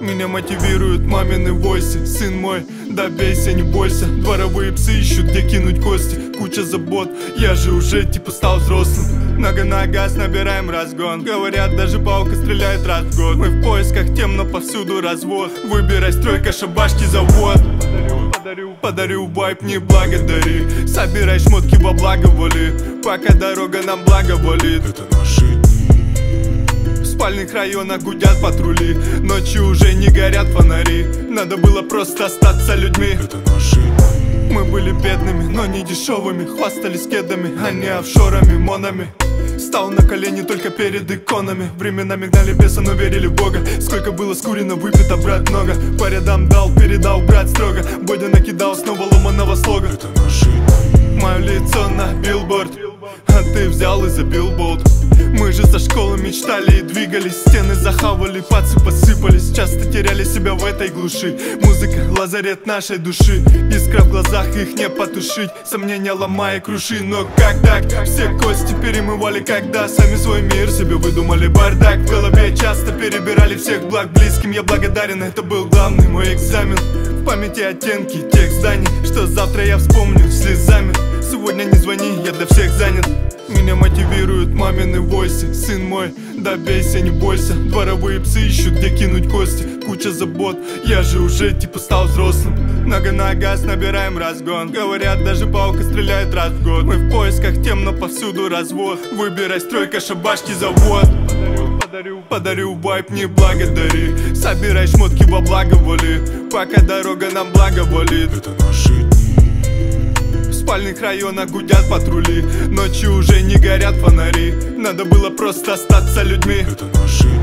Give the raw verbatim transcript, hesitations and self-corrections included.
Меня мотивируют мамины войсы. Сын мой, добейся, не бойся. Дворовые псы ищут, где кинуть кости. Куча забот, я же уже типа стал взрослым. Нога на газ, набираем разгон. Говорят, даже палка стреляет раз в год. Мы в поисках тем, но повсюду развод. Выбирай стройка, шабашки, завод. Подарю, подарю вайп, не благодари. Собирай шмотки во благо воли, пока дорога нам благоволит. Это наши дни. В спальных районах гудят патрули. Ночью уже не горят фонари. Надо было просто остаться людьми. Это наши дни. Мы были бедными, но не дешевыми. Хвастались кедами, а не офшорами, монами. Стал на колени только перед иконами. Временами гнали беса, но верили в Бога. Сколько было скурено, выпито, брат, много. По рядам дал, передал, брат, строго. Бодя накидал снова ломаного слога. Это наши дни. Мое лицо на билборд, а ты взял и забил болт. Мы же со школы мечтали и двигались. Стены захавали, пацы посыпались. Часто теряли себя в этой глуши. Музыка — лазарет нашей души. Искра в глазах, их не потушить. Сомнения ломая, круши. Но как так? Все кости перемывали, когда сами свой мир себе выдумали. Бардак в голове, часто перебирали всех благ. Близким я благодарен, это был главный мой экзамен. В памяти оттенки тех зданий, что завтра я вспомню слезами. Сегодня не звони, я для всех занят. Меня мотивируют мамины войсы. Сын мой, добейся, не бойся. Дворовые псы ищут, где кинуть кости. Куча забот, я же уже типа стал взрослым. Нога на газ, набираем разгон. Говорят, даже палка стреляет раз в год. Мы в поисках тем, но повсюду развод. Выбирай стройка, шабашки, завод. Подарю, подарю вайп, не благодари. Собирай шмотки во благо воли, пока дорога нам благоволит. Это наши дни. В спальных районах гудят патрули. Ночью уже не горят фонари. Надо было просто остаться людьми. Это наши